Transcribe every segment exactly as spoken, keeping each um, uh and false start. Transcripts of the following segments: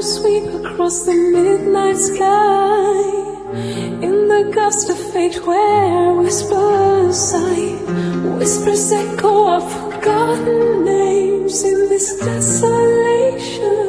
Shadows sweep across the midnight sky, in the gust of fate where whispers sigh, whispers echo of forgotten names in this desolation.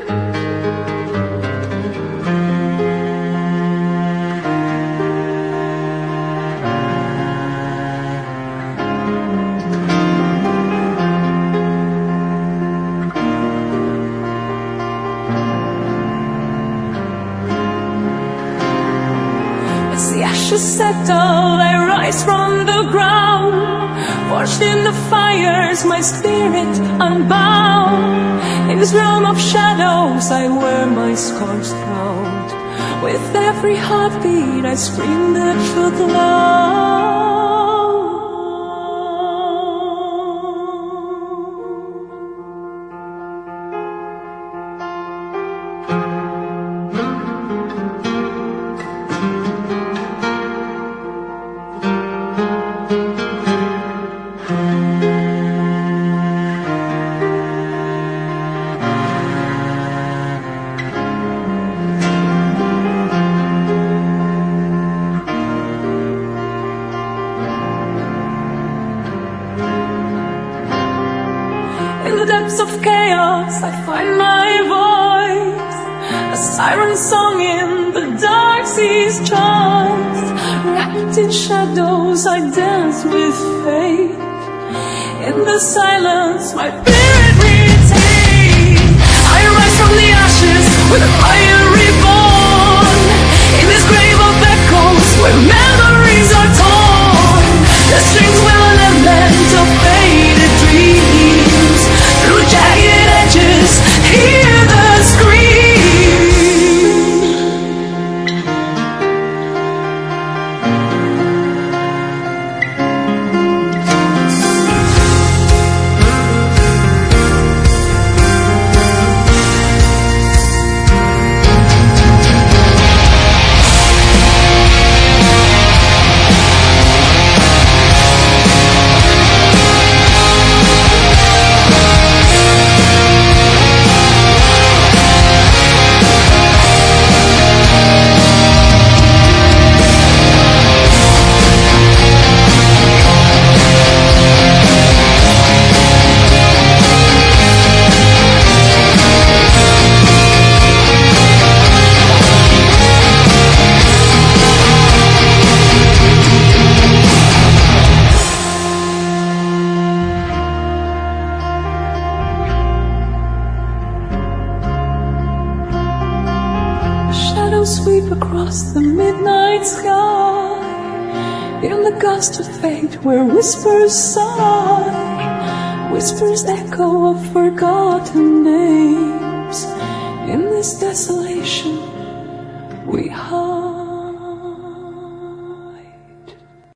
The ashes settle, I rise from the ground, forged in the fires, my spirit unbound. In this realm of shadows I wear my scars proud. With every heartbeat I scream the truth loud. In the depths of chaos I find my voice, a siren song in the dark sea's choice. Wrapped in shadows I dance with faith, in the silence my spirit retains. I rise from the ashes with a fire reborn, in this grave of echoes where memories are torn. The strings will lament of faded dreams, through jagged edges, hear the scream. Shadows sweep across the midnight sky, in the gust of fate where whispers sigh, whispers echo of forgotten names. In this desolation we hide.